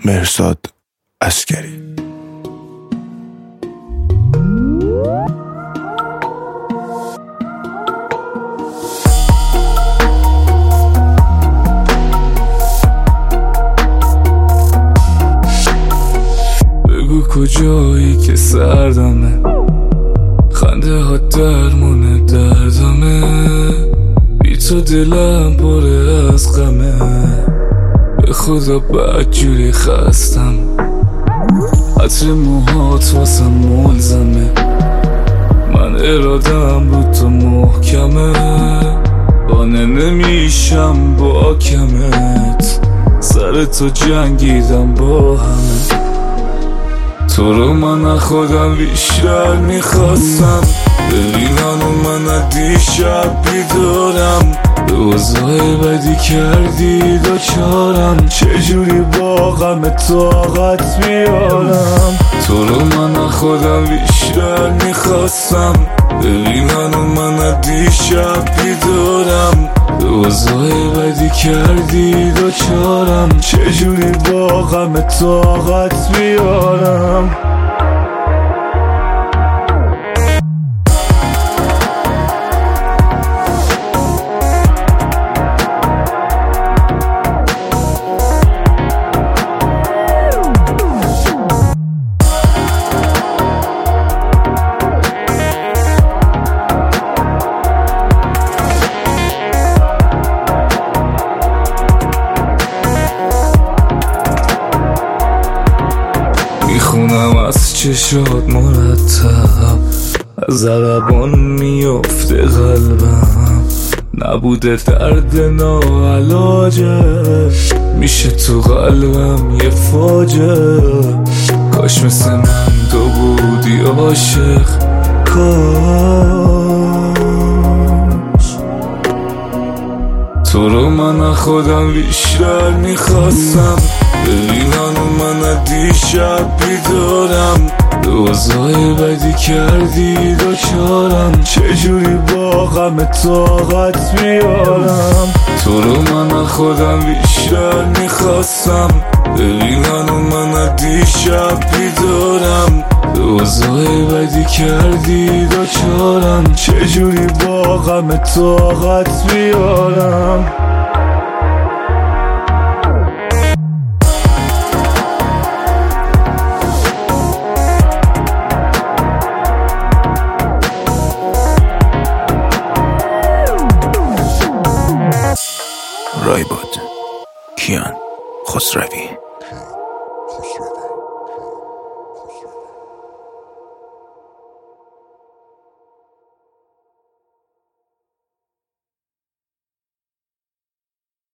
مهرزاد عسگری. بگو کجایی که سردمه، خنده ها درمونه دردمه، بی تو دلم پره از غمه، به خدا بدجوری خستم، عطر موهات واسم ملزمه، من ارادم رو تو محکمه، بانه نمیشم با کمت، سر تو جنگیدم با همه، تو رو من خودم بیشتر میخواستم، ببینن و من دیشب بیدارم، روزای بدی کردی دوچارم، چجوری با غم طاقت بیارم، تو رو من خودم بیشتر میخواستم، ببینن و من دیشب بیدارم، روزای بدی کردی دوچارم، چجوری با غم طاقت بیارم. میخونم از چشات مرتب، از ضربان میفته قلبم، نبوده درد ناعلاجه، میشه تو قلبم یه فاجعه، کاش مثل من تو بودی عاشق، کاش تو رو من خودم بیشتر میخواستم، ببینن و من دیشب بیدارم، روزای بدی کردی دوچارم، چجوری با غم طاقت بیارم، تو رو من خودم بیشتر میخواستم، ببینن و من دیشب بیدارم، روزای بدی کردی دوچارم، چجوری با غم طاقت بیارم. رایباد کیان خسروی.